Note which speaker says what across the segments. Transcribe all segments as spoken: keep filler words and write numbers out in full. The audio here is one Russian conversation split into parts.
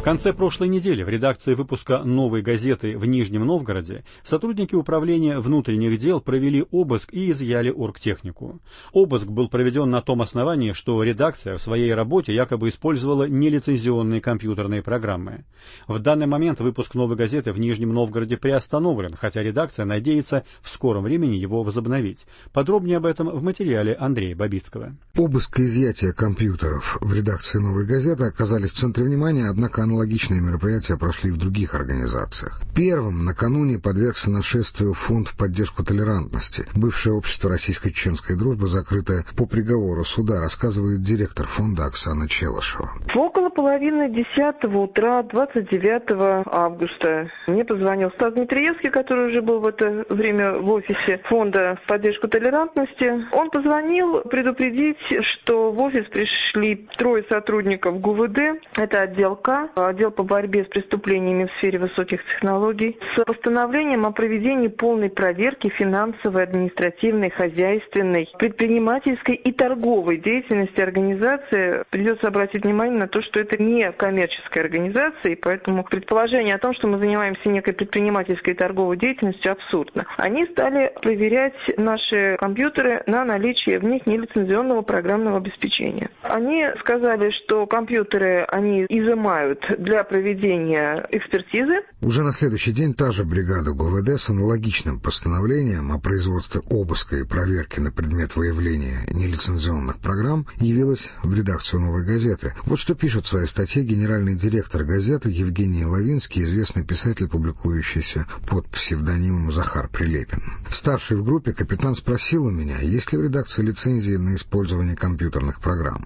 Speaker 1: В конце прошлой недели в редакции выпуска «Новой газеты» в Нижнем Новгороде сотрудники управления внутренних дел провели обыск и изъяли оргтехнику. Обыск был проведен на том основании, что редакция в своей работе якобы использовала нелицензионные компьютерные программы. В данный момент выпуск «Новой газеты» в Нижнем Новгороде приостановлен, хотя редакция надеется в скором времени его возобновить. Подробнее об этом в материале Андрея Бабицкого.
Speaker 2: Обыск и изъятие компьютеров в редакции «Новой газеты» оказались в центре внимания, однако аналогичные мероприятия прошли в других организациях. Первым накануне подвергся нашествию фонд в поддержку толерантности. Бывшее общество российско-чеченской дружбы, закрытое по приговору суда, рассказывает директор фонда Оксана Челышева.
Speaker 3: Около половины десятого утра двадцать девятого августа мне позвонил Стас Дмитриевский, который уже был в это время в офисе фонда в поддержку толерантности. Он позвонил предупредить, что в офис пришли трое сотрудников ГУВД, это отдел К, отдел по борьбе с преступлениями в сфере высоких технологий, с постановлением о проведении полной проверки финансовой, административной, хозяйственной, предпринимательской и торговой деятельности организации. Придется обратить внимание на то, что это не коммерческая организация, и поэтому предположение о том, что мы занимаемся некой предпринимательской и торговой деятельностью, абсурдно. Они стали проверять наши компьютеры на наличие в них нелицензионного программного обеспечения. Они сказали, что компьютеры они изымают для проведения экспертизы.
Speaker 2: Уже на следующий день та же бригада ГУВД с аналогичным постановлением о производстве обыска и проверки на предмет выявления нелицензионных программ явилась в редакцию «Новой газеты». Вот что пишет в своей статье генеральный директор газеты Евгений Лавинский, известный писатель, публикующийся под псевдонимом Захар Прилепин. Старший в группе капитан спросил у меня, есть ли в редакции лицензии на использование компьютерных программ.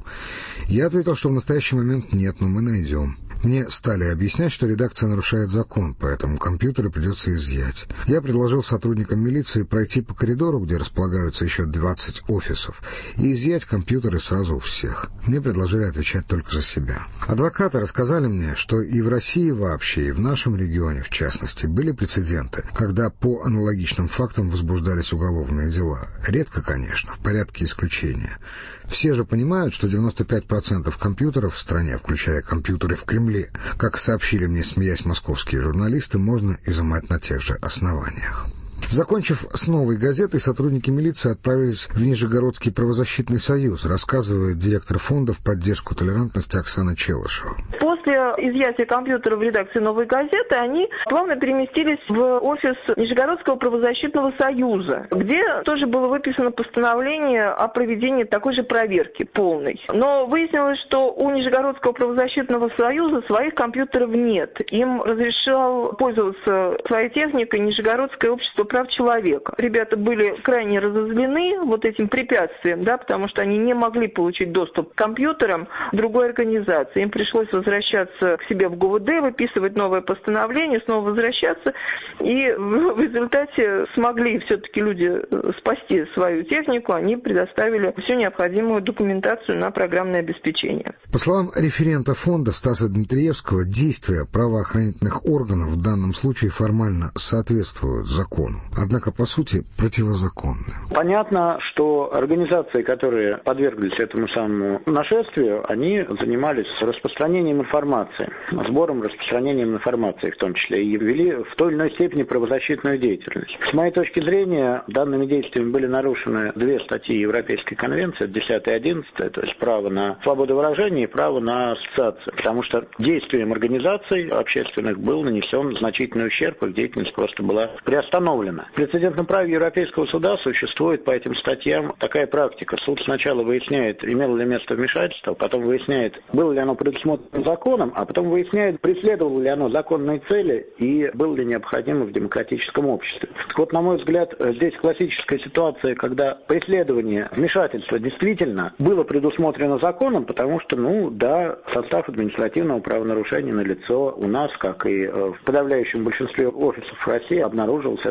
Speaker 2: Я ответил, что в настоящий момент нет, но мы найдем. Мне стали объяснять, что редакция нарушает закон, поэтому компьютеры придется изъять. Я предложил сотрудникам милиции пройти по коридору, где располагаются еще двадцать офисов, и изъять компьютеры сразу у всех. Мне предложили отвечать только за себя. Адвокаты рассказали мне, что и в России вообще, и в нашем регионе, в частности, были прецеденты, когда по аналогичным фактам возбуждались уголовные дела. Редко, конечно, в порядке исключения. Все же понимают, что девяносто пять процентов компьютеров в стране, включая компьютеры в Кремле, как сообщили мне, смеясь, московские журналисты, можно изымать на тех же основаниях. Закончив с «Новой газетой», сотрудники милиции отправились в Нижегородский правозащитный союз, рассказывает директор фонда в поддержку толерантности Оксана Челышева.
Speaker 3: После изъятия компьютера в редакции «Новой газеты» они плавно переместились в офис Нижегородского правозащитного союза, где тоже было выписано постановление о проведении такой же проверки полной. Но выяснилось, что у Нижегородского правозащитного союза своих компьютеров нет. Им разрешал пользоваться своей техникой Нижегородское общество прав человека. Ребята были крайне разозлены вот этим препятствием, да, потому что они не могли получить доступ к компьютерам другой организации. Им пришлось возвращаться к себе в ГУВД, выписывать новое постановление, снова возвращаться, и в результате смогли все-таки люди спасти свою технику, они предоставили всю необходимую документацию на программное обеспечение.
Speaker 2: По словам референта фонда Стаса Дмитриевского, действия правоохранительных органов в данном случае формально соответствуют закону, однако по сути противозаконны.
Speaker 4: Понятно, что организации, которые подверглись этому самому нашествию, они занимались распространением информации, сбором, распространением информации в том числе, и вели в той или иной степени правозащитную деятельность. С моей точки зрения, данными действиями были нарушены две статьи Европейской конвенции, десятая и одиннадцатая, то есть право на свободу выражения и право на ассоциацию, потому что действиям организаций общественных был нанесен значительный ущерб, их деятельность просто была приостановлена. В прецедентном праве Европейского суда существует по этим статьям такая практика. Суд сначала выясняет, имело ли место вмешательство, потом выясняет, было ли оно предусмотрено законом, а потом выясняет, преследовало ли оно законные цели и было ли необходимо в демократическом обществе. Так вот, на мой взгляд, здесь классическая ситуация, когда преследование, вмешательство действительно было предусмотрено законом, потому что, ну да, состав административного правонарушения налицо у нас, как и в подавляющем большинстве офисов России, обнаруживался это самое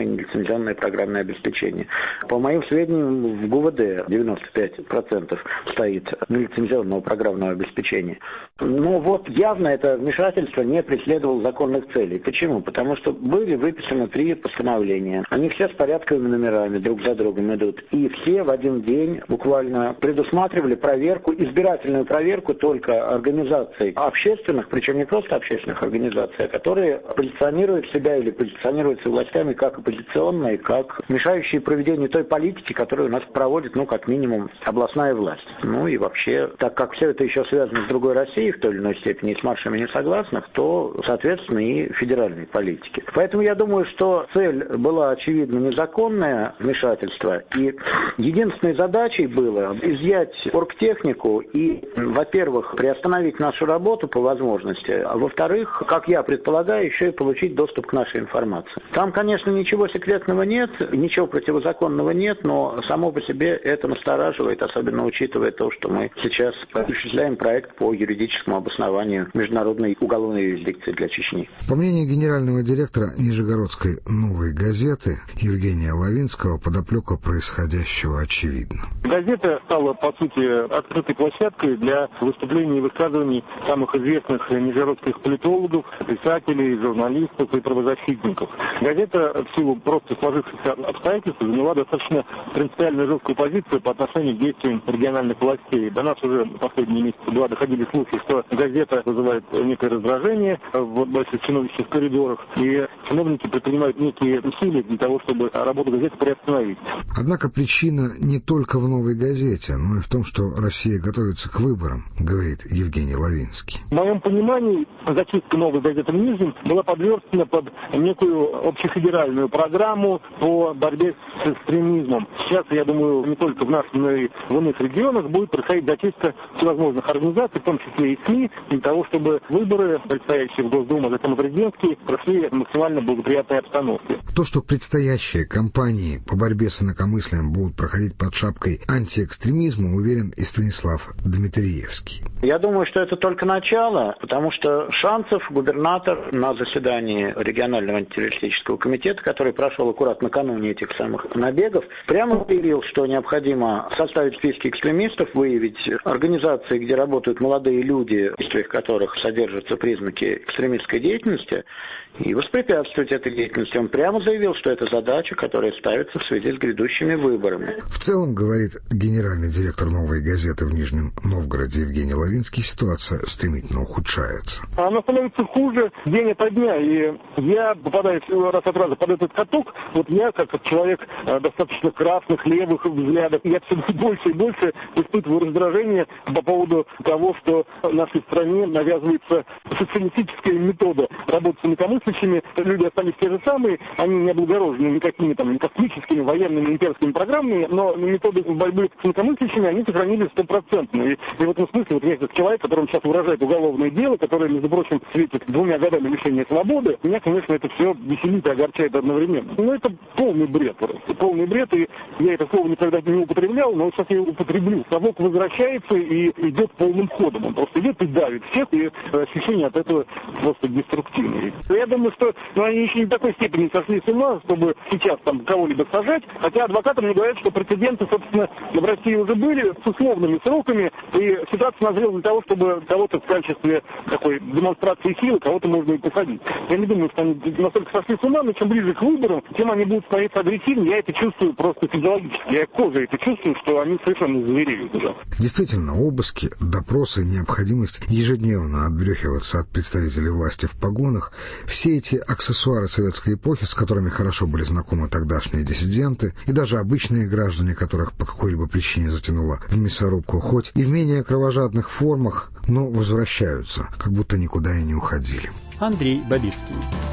Speaker 4: нелицензионное программное обеспечение. По моим сведениям, в ГУВД девяносто пять процентов стоит нелицензионного программного обеспечения. Но вот явно это вмешательство не преследовало законных целей. Почему? Потому что были выписаны три постановления. Они все с порядковыми номерами друг за другом идут. И все в один день буквально предусматривали проверку, избирательную проверку только организаций общественных, причем не просто общественных организаций, а которые позиционируют себя или позиционируются властями как оппозиционные, как мешающие проведению той политики, которую у нас проводит, ну, как минимум, областная власть. Ну и вообще, так как все это еще связано с другой Россией в той или иной степени, с маршами несогласных, то, соответственно, и федеральной политики. Поэтому я думаю, что цель была, очевидно, незаконное вмешательство, и единственной задачей было изъять оргтехнику и, во-первых, приостановить нашу работу по возможности, а во-вторых, как я предполагаю, еще и получить доступ к нашей информации. Там, конечно, ничего секретного нет, ничего противозаконного нет, но само по себе это настораживает, особенно учитывая то, что мы сейчас осуществляем проект по юридическому обоснованию международной уголовной юрисдикции для Чечни.
Speaker 2: По мнению генерального директора Нижегородской «Новой газеты» Евгения Лавинского, подоплека происходящего очевидна.
Speaker 5: Газета стала, по сути, открытой площадкой для выступлений и высказываний самых известных нижегородских политологов, писателей, журналистов и правозащитников. Газета, в силу просто сложившихся обстоятельств, заняла достаточно принципиально жесткую позицию по отношению к действиям региональных властей. До нас уже последние месяцы два доходили слухи, что газета вызывает некое раздражение в больших чиновничьих коридорах, и чиновники предпринимают некие усилия для того, чтобы работу газеты приостановить.
Speaker 2: Однако причина не только в «Новой газете», но и в том, что Россия готовится к выборам, говорит Евгений Лавинский.
Speaker 5: В моем понимании, зачистка «Новой газеты» в Нижнем была подверстана под некую общефедеральную программу по борьбе с экстремизмом. Сейчас, я думаю, не только в нашем, но и в иных регионах будет происходить зачистка всевозможных организаций, в том числе и СМИ, для того, чтобы выборы, предстоящие в Госдуму, а затем президентские, прошли в максимально благоприятной обстановке.
Speaker 2: То, что предстоящие кампании по борьбе с инакомыслием будут проходить под шапкой антиэкстремизма, уверен и Станислав Дмитриевский.
Speaker 4: Я думаю, что это только начало, потому что Шанцев, губернатор, на заседании регионального антитеррористического комитета, который прошел аккурат накануне этих самых набегов, прямо заявил, что необходимо составить списки экстремистов, выявить организации, где работают молодые люди, в действиях которых содержатся признаки экстремистской деятельности, и воспрепятствовать этой деятельности. Он прямо заявил, что это задача, которая ставится в связи с грядущими выборами.
Speaker 2: В целом, говорит генеральный директор «Новой газеты» в Нижнем Новгороде Евгений Лавинский, ситуация стремительно ухудшается.
Speaker 5: Она становится хуже день ото дня, и я попадаю раз от раза под этот каток. Вот я, как человек достаточно красных, левых взглядов, я все больше и больше испытываю раздражение по поводу того, что в нашей стране навязывается социалистическая метода работы с инакомыслящими. Люди остались те же самые, они не облагорожены никакими там космическими, военными, имперскими программами, но методы борьбы с инакомыслящими, они сохранились стопроцентно. И, и в этом смысле вот я как человек, которому сейчас выражает уголовное дело, которое, между прочим, светит двумя годами лишения свободы, меня, конечно, это все веселит и огорчает одновременно. Но это полный бред просто. Полный бред, и я это слово никогда не употреблял, но сейчас я его употреблю. Совок возвращается и идет полным ходом. Он просто идет и давит всех, и ощущение от этого просто деструктивное. Я думаю, что ну, они еще не в такой степени сошли с ума, чтобы сейчас там кого-либо сажать, хотя адвокаты мне говорят, что прецеденты, собственно, в России уже были с условными сроками, и ситуация назрела для того, чтобы кого-то в качестве такой демонстрации силы, кого-то можно и посадить. Я не думаю, что они настолько сошли с ума, но чем ближе к выборам, тем они будут становиться агрессивнее. Я это чувствую просто физиологически. Я кожей это чувствую, что они совершенно звереют уже.
Speaker 2: Действительно, обыски, допросы, необходимость ежедневно отбрехиваться от представителей власти в погонах — все эти аксессуары советской эпохи, с которыми хорошо были знакомы тогдашние диссиденты и даже обычные граждане, которых по какой-либо причине затянуло в мясорубку, хоть и в менее кровожадных формах, но возвращаются, как будто никуда и не уходили.
Speaker 1: Андрей Бабицкий.